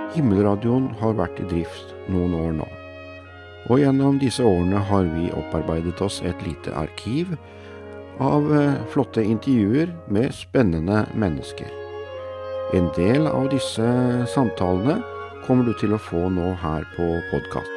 Himmelradioen har vært i drift noen år nå, og gjennom disse årene har vi opparbeidet oss et lite arkiv av flotte intervjuer med spennende mennesker. En del av disse samtalene kommer du til å få nå her på podcast.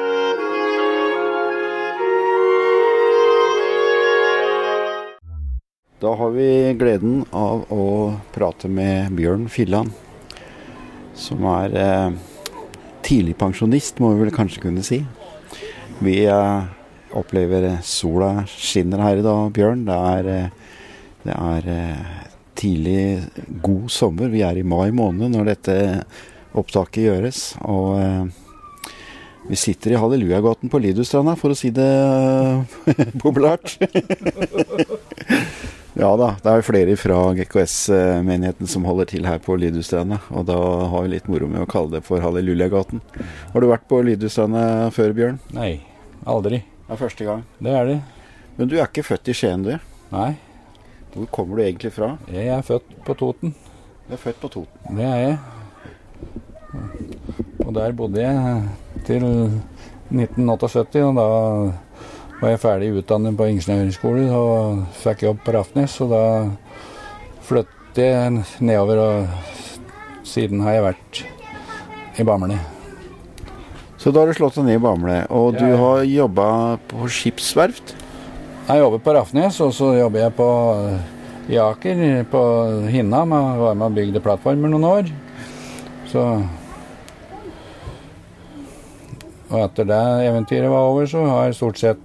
Da har vi gleden av å prate med Bjørn Filland, som tidlig pensjonist, må vi vel kanskje kunne si. Vi opplever sola skinner her i dag, Bjørn. Det er tidlig god sommer. Vi er i mai måned når dette opptaket gjøres, og vi sitter i Hallelujagaten på Lidhustranda, for å si det populært. Ja da, det er flere fra GKS-menigheten som holder til her på Lidhustranda, og da har vi litt moro med å kalle det for Hallelujagaten. Har du vært på Lidhustranda før, Bjørn? Nei, aldri. Det er første gang. Det er det. Men du er ikke født i Skien, du? Nei. Hvor kommer du egentlig fra? Jeg er født på Toten. Du er født på Toten? Det er jeg. Og der bodde jeg til 1978, og da var jeg ferdig utdannet på ingeniørskole og fikk jobb på Rafnes, og da flyttet jeg nedover, og siden har jeg vært i Bamble. Så da har du slått deg ned i Bamble, og du har jobbet på skipsverft? Jeg jobber på Rafnes, og så jobber jeg på i Aker, på Hinna, var med og bygde plattformer noen år. Så og etter det eventyret var over, så har jeg stort sett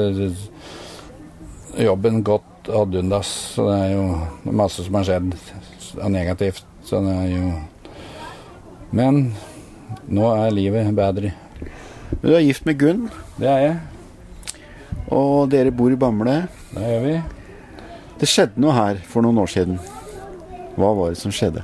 jobben gått ad undas, så det er jo masse som har skjedd negativt, så det er jo, men nå er livet bedre. Men du er gift med Gunn? Det er jeg. Og dere bor i Bamble? Det gjør vi. Det skjedde noe her for noen år siden. Hva var det som skjedde?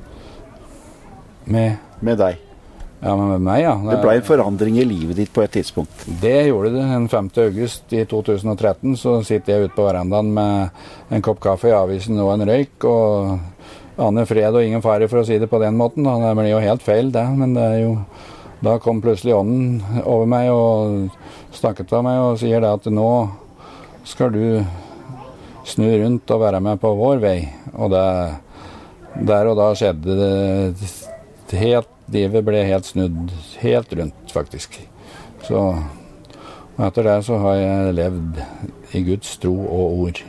Med deg? Ja, men med meg, ja. Det ble en forandring i livet ditt på et tidspunkt. Det gjorde det. Den 5. august i 2013 så sitter jeg ute på verandaen med en kopp kaffe i avisen og en røyk, og aner fred og ingen fare, for å si det på den måten. Det blir jo helt feil, det, men det er jo... Da kom plutselig ånden over meg og snakket av meg og sier det at nå skal du snu rundt og være med på vår vei. Og der og da skjedde det helt. Livet ble helt snudd, helt rundt faktisk. Så etter det så har jeg levd i Guds tro og ord.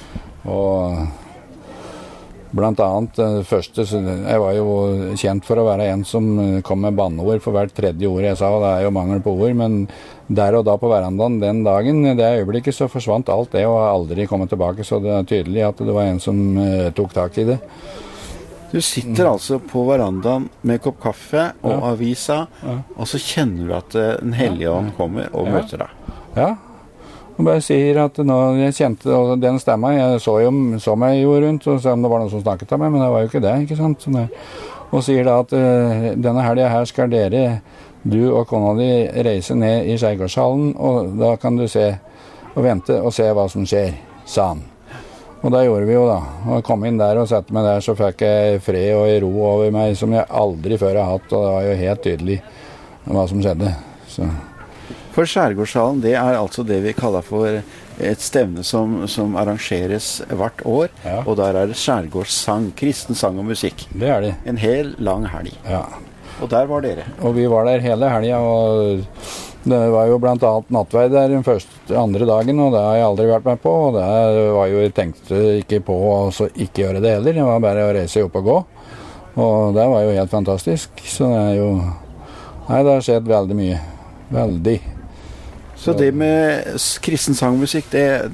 Og blant annet det første, jeg var jo kjent for å være en som kom med banneord for hvert tredje ord jeg sa, og det er jo mangel på ord, men der og da på verandaen den dagen, det øyeblikket så forsvant alt det og har aldri kommet tilbake, så det er tydelig at det var en som tok tak i det. Du sitter altså på verandaen med kopp kaffe og avisa, og så kjenner du at Den hellige ånd kommer og møter deg. Ja, og bare sier at nå jeg kjente den stemmen, jeg så meg jo rundt, og så om det var noen som snakket av meg, men det var jo ikke det, ikke sant? Og sier da at denne helgen her skal dere, du og kona di, reise ned i Skjærgårdshallen, og da kan du se og vente og se hva som skjer, sa han. Og det gjorde vi jo da. Og jeg kom inn der og sette meg der, så fikk jeg fred og ro over meg som jeg aldri før har hatt, og det var jo helt tydelig hva som skjedde. Så. For Skjærgårdshallen, det er altså det vi kaller for et stevne som arrangeres hvert år, og der er det skjærgårdssang, kristen sang og musikk. Det er det. En hel lang helg. Ja. Og der var dere. Og vi var der hele helgen, og det var jo blant annet nattverd der den andre dagen, og det har jeg aldri vært med på, og det var jo, jeg tenkte ikke på å ikke gjøre det heller, det var bare å reise opp og gå, og det var jo helt fantastisk, så det er jo, nei, det har skjedd veldig mye, veldig. Så det med kristen sangmusikk,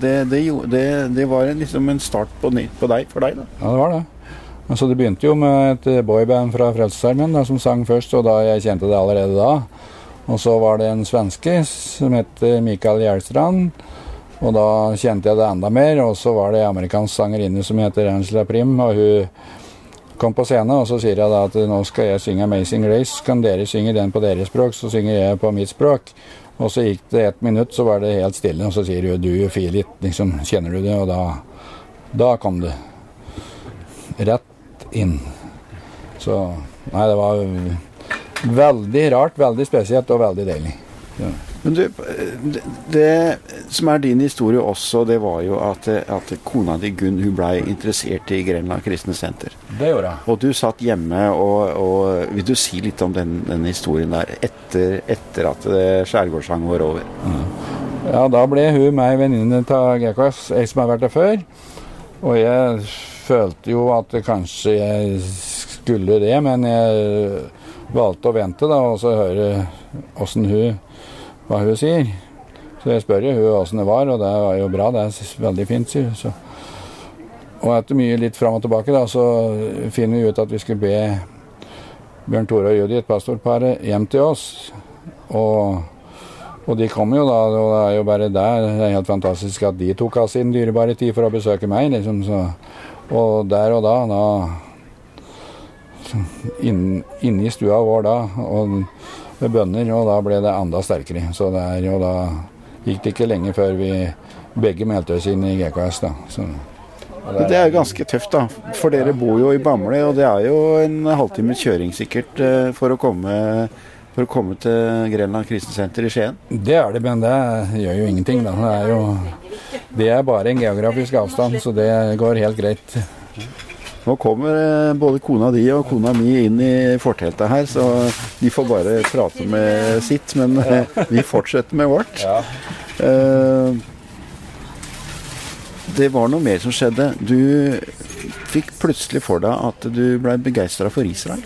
det var liksom en start på deg, for deg da? Ja, det var det. Altså, det begynte jo med et boyband fra Frelsesarmeen som sang først, og da jeg kjente det allerede da. Og så var det en svenske som heter Mikael Hjelstrand, og da kjente jeg det enda mer, og så var det en amerikansk sangerinne som heter Angela Prim, og hun kom på scenen, og så sier jeg da at nå skal jeg synge Amazing Grace, kan dere synge den på deres språk, så synger jeg på mitt språk. Og så gikk det 1 minutt, så var det helt stille, og så sier hun, du feel it, liksom, kjenner du det, og da kom det rett inn. Så, nei, det var Veldig rart, veldig spesielt og veldig deilig. Ja. Men du, det som din historie også, det var jo at kona di Gunn, hun ble interessert i Grenland Kristne Senter. Det gjorde jeg. Og du satt hjemme, og vil du si litt om den historien der, etter at skjærgårdssangen var over? Ja, da ble hun meg venninne til GKS, jeg som har vært der før. Og jeg følte jo at kanskje jeg skulle det, men jeg valgte å vente da, og så høre hva hun sier. Så jeg spør jo hun hvordan det var, og det var jo bra, det veldig fint, sier hun. Og etter mye litt fram og tilbake da, så finner vi ut at vi skulle be Bjørn Tore og Judith, pastorparet, hjem til oss. Og de kom jo da, og det jo bare der, det helt fantastisk at de tok av sin dyrebare tid for å besøke meg, liksom, så. Og der og da inne i stua vår da, og med bønner, og da ble det enda sterkere. Så og da gikk det ikke lenge før vi begge meldte oss inn i GKS da. Så, det ganske tøft da, for dere bor jo i Bamble, og det jo en halvtime kjøring sikkert for å komme til Grenland Kristne Senter i Skien. Det det, men det gjør jo ingenting da. Det bare en geografisk avstand, så det går helt greit. Nå kommer både kona di og kona mi inn i forteltet her, så de får bare prate med sitt, men vi fortsetter med vårt. Ja. Det var noe mer som skjedde. Du fikk plutselig for deg at du ble begeistret for Israel.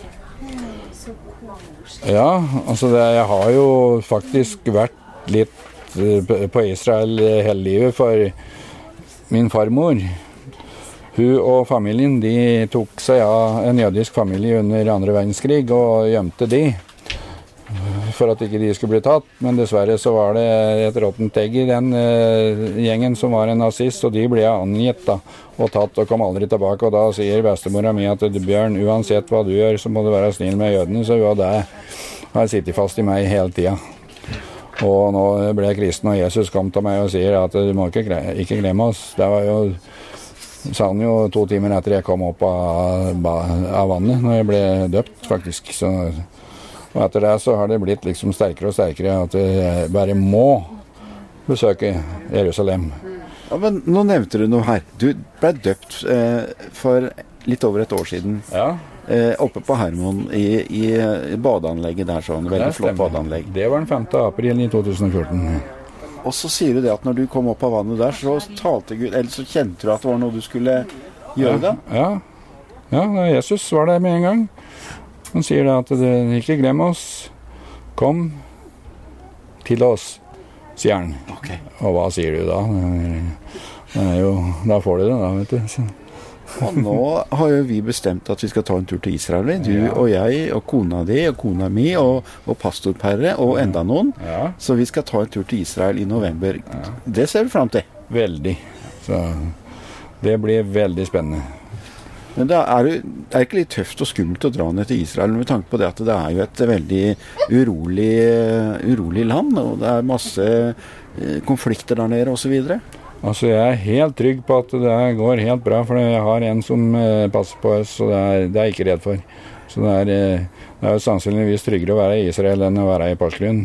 Ja, altså jeg har jo faktisk vært litt på Israel hele livet for min farmor. Hun og familien de tok seg av en jødisk familie under andre verdenskrig og gjemte de for at ikke de skulle bli tatt. Men dessverre så var det et råttent egg i den gjengen som var en nazist, og de ble angitt da, og tatt og kom aldri tilbake. Og da sier bestemora mi at Bjørn, uansett hva du gjør, så må du være snill med jødene. Så hun og det har sittet fast i meg hele tida. Og nå ble jeg kristen, og Jesus kom til meg og sier at du må ikke glemme oss. Det var jo sa han jo 2 timer etter jeg kom opp av vannet, når jeg ble døpt, faktisk. Så, og etter det så har det blitt liksom sterkere og sterkere at jeg bare må besøke Jerusalem. Ja, men nå nevnte du noe her. Du ble døpt for litt over et år siden. Ja. Oppe på Hermon i badeanlegget der, sånn. Veldig flott badeanlegg. Det var den 5. april i 2014. Og så sier du det at når du kom opp av vannet der, så talte Gud, eller så kjente du at det var noe du skulle gjøre da? Ja, Jesus var der med en gang. Han sier da at ikke glem oss, kom til oss, sier han. Okay. Og hva sier du da? Da får du det da, vet du. Og nå har jo vi bestemt at vi skal ta en tur til Israel. Du og jeg og kona di og kona mi og pastorparet og enda noen. Ja. Så vi skal ta en tur til Israel i november. Ja. Det ser vi frem til. Veldig. Så det blir veldig spennende. Men det ikke litt tøft og skummelt å dra ned til Israel med tanke på det at det jo et veldig urolig land, og det masse konflikter der nede og så videre? Altså jeg helt trygg på at det går helt bra, for jeg har en som passer på oss, og det jeg ikke redd for. Så det jo sannsynligvis tryggere å være i Israel enn å være i Porsgrunn.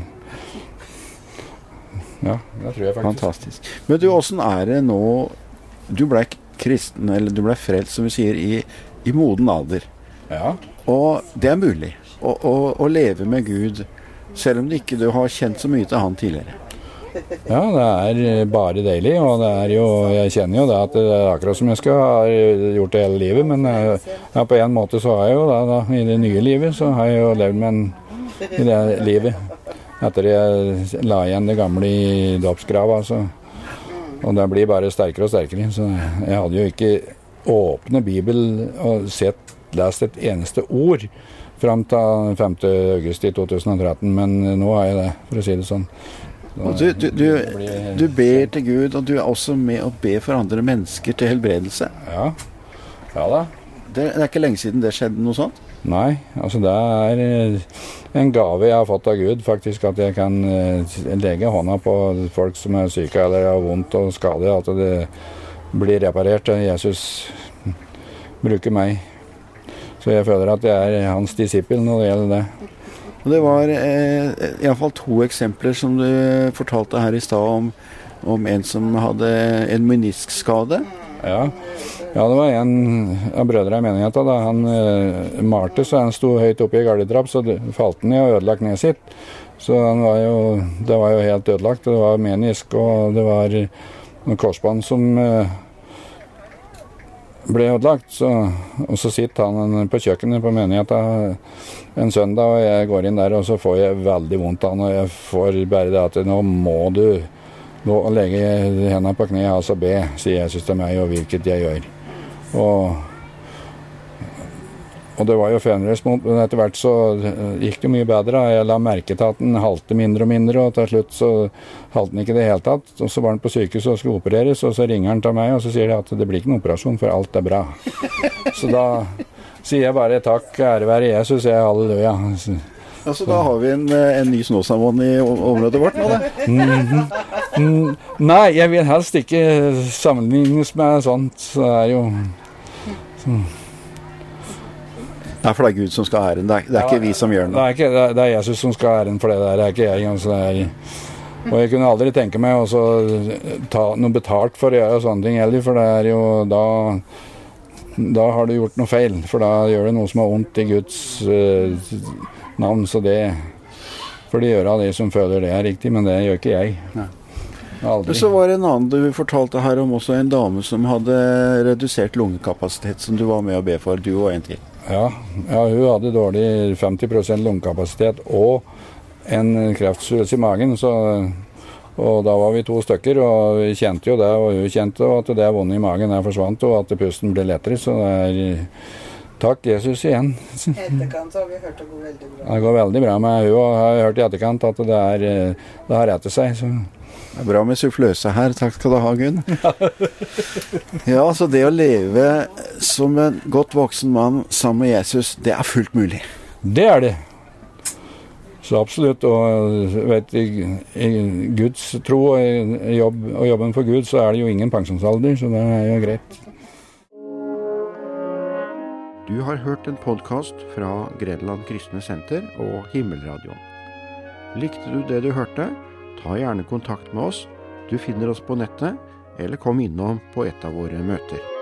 Ja, det tror jeg faktisk. Fantastisk. Men du, hvordan det nå? Du ble kristen, eller du ble frelst, som vi sier, i moden alder. Ja. Og det mulig å leve med Gud, selv om du ikke har kjent så mye til han tidligere. Ja, det bare deilig, og jeg kjenner jo det at det akkurat som jeg skal ha gjort det hele livet, men på en måte så har jeg jo da i det nye livet, så har jeg jo levd med i det livet. Etter jeg la igjen det gamle i dåpsgrava, og det blir bare sterkere og sterkere, så jeg hadde jo ikke åpnet Bibel og lest et eneste ord frem til 5. august i 2013, men nå har jeg det, for å si det sånn. Og du ber til Gud, og du også med å be for andre mennesker til helbredelse. Ja da. Det ikke lenge siden det skjedde noe sånt? Nei, altså det en gave jeg har fått av Gud, faktisk, at jeg kan legge hånda på folk som syke eller har vondt og skade, at det blir reparert. Jesus bruker meg. Så jeg føler at jeg hans disippel når det gjelder det. Og det var i hvert fall 2 eksempler som du fortalte her i sted om en som hadde en meniskskade. Ja, det var en av brødre i menigheten da. Han malte, så han sto høyt oppe i gardetrapp, så falt han ned og ødelagt ned sitt. Så det var jo helt ødelagt. Det var menisk, og det var noen korsbånd som ble ødelagt. Og så sitter han på kjøkkenet på menigheten en søndag, og jeg går inn der, og så får jeg veldig vondt av han, og jeg får bare det at nå må du gå og legge hendene på kne, altså be, sier Jesus til meg, og hvilket jeg gjør. Og det var jo fønrøsmot, men etter hvert så gikk det mye bedre. Jeg la merke til at den halte mindre og mindre, og til slutt så halte den ikke det helt tatt. Og så var den på sykehuset og skulle opereres, og så ringer han til meg, og så sier de at det blir ikke noen operasjon, for alt er bra. Så da sier jeg bare takk, ære være Jesus, jeg halleluja. Altså da har vi en ny Snåsamoen i området vårt nå, da? Nei, jeg vil helst ikke sammenlignes med sånt, så det er jo... Nei, for det er Gud som skal ha æren, det er ikke vi som gjør det. Det er Jesus som skal ha æren for det der, det er ikke jeg. Altså, og jeg kunne aldri tenke meg å ta noe betalt for å gjøre sånne ting heller, for det er jo da har du gjort noe feil, for da gjør du noe som er ondt i Guds navn, så det får de gjøre av de som føler det er riktig, men det gjør ikke jeg. Nei. Så var det en annen du fortalte her om, også en dame som hadde redusert lungekapasitet, som du var med å be for, du og en til. Ja, hun hadde dårlig 50% lungekapasitet og en kreftsvulst i magen, og da var vi 2 stykker, og vi kjente jo det, og hun kjente at det vonde i magen forsvant, og at pusten ble lettere, så det er takk Jesus igjen. Etterkant har vi hørt det går veldig bra. Det går veldig bra med hun, og jeg har hørt i etterkant at det har rettet seg, så... Det er bra med suffløse her, takk skal du ha, Gunn. Ja, så det å leve som en godt voksen mann sammen med Jesus, det er fullt mulig. Det er det. Så absolutt, og vet, i Guds tro og jobben for Gud, så er det jo ingen pensjonsalder, så det er jo greit. Du har hørt en podcast fra Gredeland Kristne Senter og Himmelradioen. Likte du det du hørte? Ta gjerne kontakt med oss. Du finner oss på nettet, eller kom innom på et av våre møter.